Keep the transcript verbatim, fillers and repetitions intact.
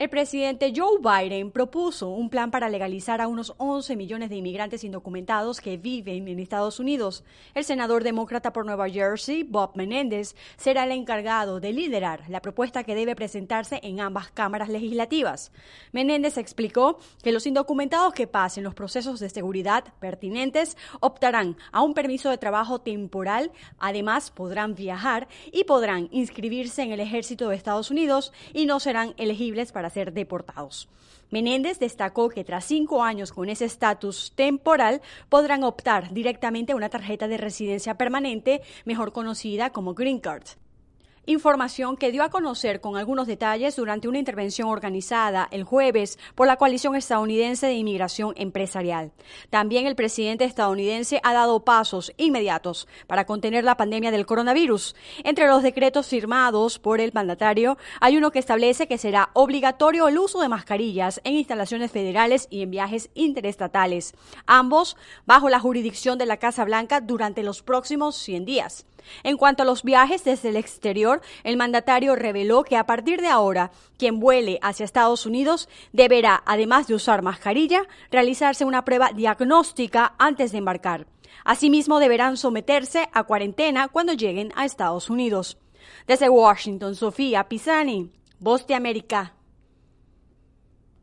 El presidente Joe Biden propuso un plan para legalizar a unos once millones de inmigrantes indocumentados que viven en Estados Unidos. El senador demócrata por Nueva Jersey, Bob Menéndez, será el encargado de liderar la propuesta que debe presentarse en ambas cámaras legislativas. Menéndez explicó que los indocumentados que pasen los procesos de seguridad pertinentes optarán a un permiso de trabajo temporal, además podrán viajar y podrán inscribirse en el ejército de Estados Unidos y no serán elegibles para ser deportados. Menéndez destacó que tras cinco años con ese estatus temporal podrán optar directamente a una tarjeta de residencia permanente, mejor conocida como Green Card. Información que dio a conocer con algunos detalles durante una intervención organizada el jueves por la Coalición Estadounidense de Inmigración Empresarial. También el presidente estadounidense ha dado pasos inmediatos para contener la pandemia del coronavirus. Entre los decretos firmados por el mandatario hay uno que establece que será obligatorio el uso de mascarillas en instalaciones federales y en viajes interestatales, ambos bajo la jurisdicción de la Casa Blanca durante los próximos cien días. En cuanto a los viajes desde el exterior, el mandatario reveló que a partir de ahora, quien vuele hacia Estados Unidos deberá, además de usar mascarilla, realizarse una prueba diagnóstica antes de embarcar. Asimismo, deberán someterse a cuarentena cuando lleguen a Estados Unidos. Desde Washington, Sofía Pisani, Voz de América.